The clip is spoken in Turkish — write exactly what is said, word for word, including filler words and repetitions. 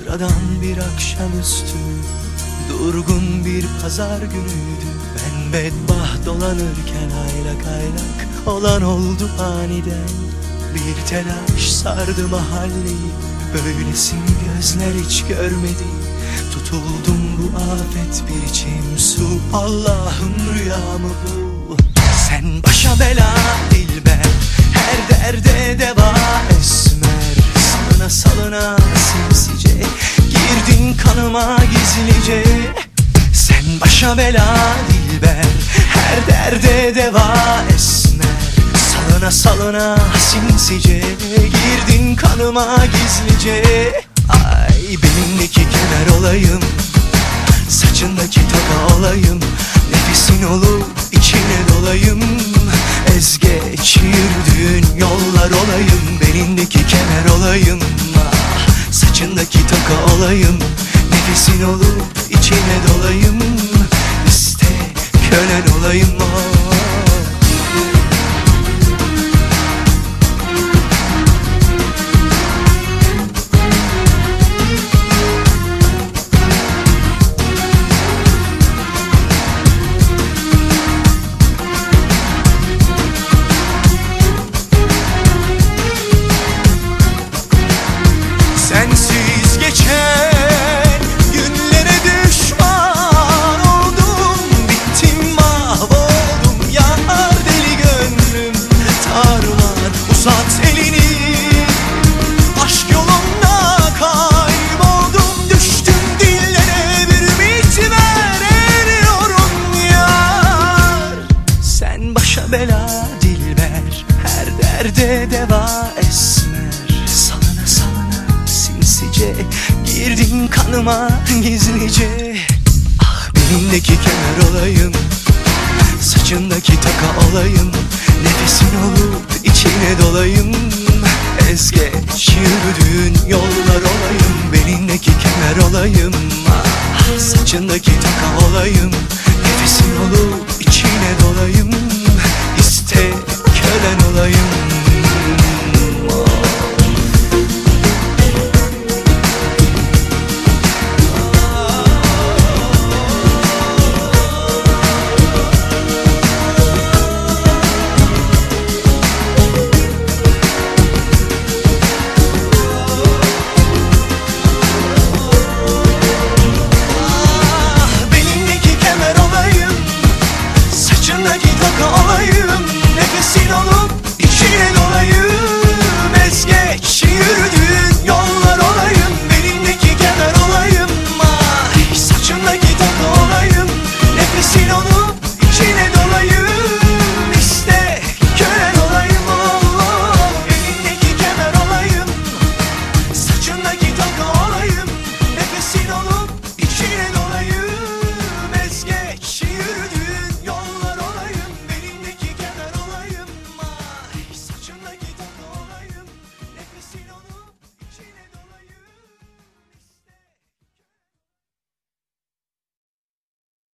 Sıradan bir akşamüstü, durgun bir pazar günüydü. Ben bedbaht dolanırken aylak aylak olan oldu aniden. Bir telaş sardı mahalleyi, böylesini gözler hiç görmedi. Tutuldum bu afet bir içim su, Allah'ım rüya mı bu? Sen başa bela dilber, her derde deva esmer. Salına salına sinsice girdin kanıma gizlice. Sen başa bela dilber, her derde deva esmer. Salına salına sinsice girdin kanıma gizlice. Ay benimdeki kemer olayım, saçındaki toka olayım, nefesin olup içine dolayım. Ezgeç yürüdüğün yollar olayım, benimdeki kemer olayım. Ah, saçındaki toka olayım, nefesin olup içine dolayım. İste kölen olayım. Ah. Sensiz geçen günlere düşman oldum, bittim mahvoldum yar deli gönlüm. Tarumar uzat elini, aşk yolunda kayboldum. Düştüm dillere bir ümit ver, eriyorum yar. Sen başa bela dilber, her derde deva esmer. Salına salına sinsice girdin kanıma gizlice. Ah benimdeki kemer olayım, saçındaki taka olayım, nefesin olup içine dolayım. Ezgeç yürüdüğün yollar olayım, benimdeki kemer olayım. Ah saçındaki taka olayım, nefesin olup içine dolayım. İste kölen olayım. Saçındaki toka olayım, nefesin olup içine dolayım.